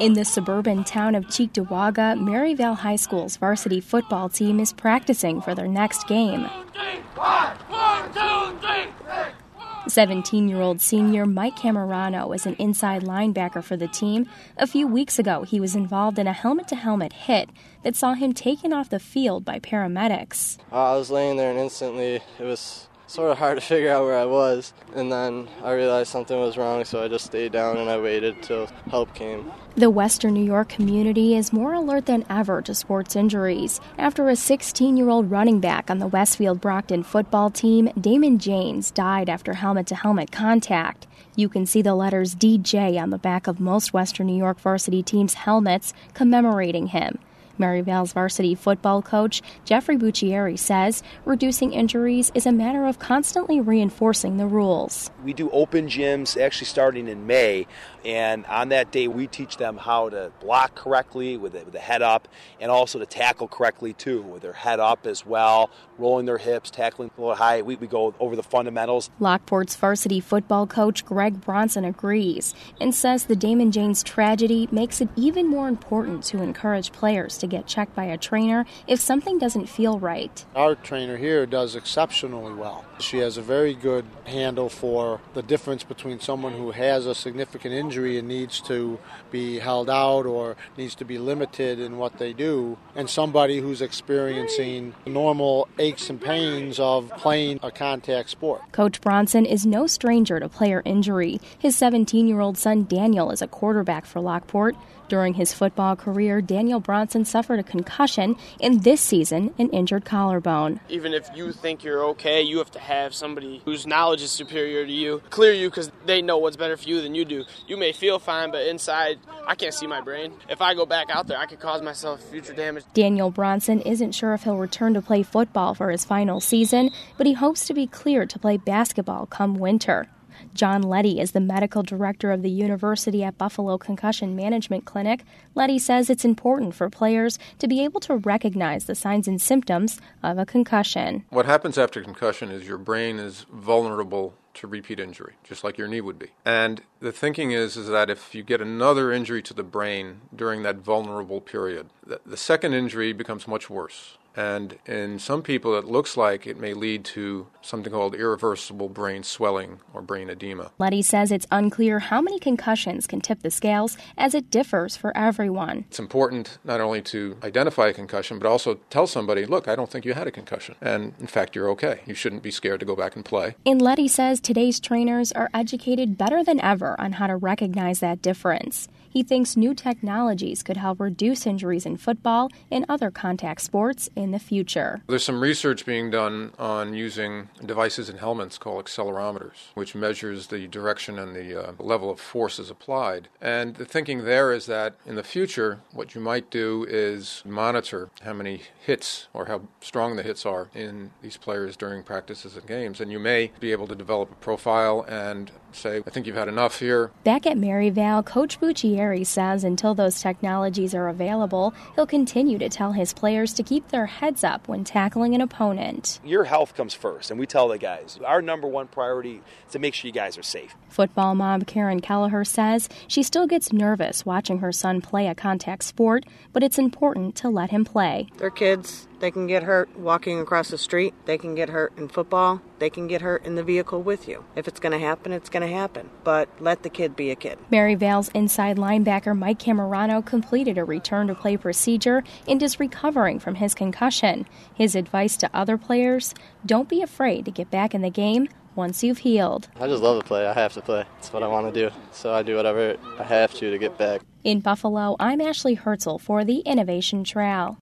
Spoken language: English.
In the suburban town of Cheektowaga, Maryvale High School's varsity football team is practicing for their next game. 17-year-old senior Mike Camerano is an inside linebacker for the team. A few weeks ago, he was involved in a helmet-to-helmet hit that saw him taken off the field by paramedics. I was laying there and instantly it was sort of hard to figure out where I was, and then I realized something was wrong, so I just stayed down and I waited till help came. The Western New York community is more alert than ever to sports injuries after a 16-year-old running back on the Westfield Brockton football team, Damon Janes, died after helmet-to-helmet contact. You can see the letters DJ on the back of most Western New York varsity teams' helmets commemorating him. Maryvale's varsity football coach, Jeffrey Buccieri, says reducing injuries is a matter of constantly reinforcing the rules. We do open gyms actually starting in May, and on that day we teach them how to block correctly with the head up and also to tackle correctly too, with their head up as well, rolling their hips, tackling a little high. We go over the fundamentals. Lockport's varsity football coach Greg Bronson agrees and says the Damon Janes tragedy makes it even more important to encourage players to get checked by a trainer if something doesn't feel right. Our trainer here does exceptionally well. She has a very good handle for the difference between someone who has a significant injury and needs to be held out or needs to be limited in what they do, and somebody who's experiencing normal aches and pains of playing a contact sport. Coach Bronson is no stranger to player injury. His 17-year-old son Daniel is a quarterback for Lockport. During his football career, Daniel Bronson suffered a concussion and this season an injured collarbone. Even if you think you're okay, you have to have somebody whose knowledge is superior to you clear you because they know what's better for you than you do. You may feel fine, but inside, I can't see my brain. If I go back out there, I could cause myself future damage. Daniel Bronson isn't sure if he'll return to play football for his final season, but he hopes to be cleared to play basketball come winter. John Letty is the medical director of the University at Buffalo Concussion Management Clinic. Letty says it's important for players to be able to recognize the signs and symptoms of a concussion. What happens after concussion is your brain is vulnerable to repeat injury, just like your knee would be. And the thinking is that if you get another injury to the brain during that vulnerable period, the second injury becomes much worse. And in some people, it looks like it may lead to something called irreversible brain swelling or brain edema. Letty says it's unclear how many concussions can tip the scales, as it differs for everyone. It's important not only to identify a concussion, but also tell somebody, look, I don't think you had a concussion. And in fact, you're okay. You shouldn't be scared to go back and play. And Letty says today's trainers are educated better than ever on how to recognize that difference. He thinks new technologies could help reduce injuries in football and other contact sports in the future. There's some research being done on using devices in helmets called accelerometers, which measures the direction and the level of forces applied. And the thinking there is that in the future, what you might do is monitor how many hits or how strong the hits are in these players during practices and games. And you may be able to develop a profile and say, I think you've had enough here. Back at Maryvale, Coach Buccieri says until those technologies are available, he'll continue to tell his players to keep their heads up when tackling an opponent. Your health comes first, and we tell the guys, our number one priority is to make sure you guys are safe. Football mom Karen Kelleher says she still gets nervous watching her son play a contact sport, but it's important to let him play. They're kids. They can get hurt walking across the street. They can get hurt in football. They can get hurt in the vehicle with you. If it's going to happen, it's going to happen. But let the kid be a kid. Maryvale's inside linebacker Mike Camerano completed a return-to-play procedure and is recovering from his concussion. His advice to other players, don't be afraid to get back in the game once you've healed. I just love to play. I have to play. It's what I want to do. So I do whatever I have to get back. In Buffalo, I'm Ashley Herzl for the Innovation Trail.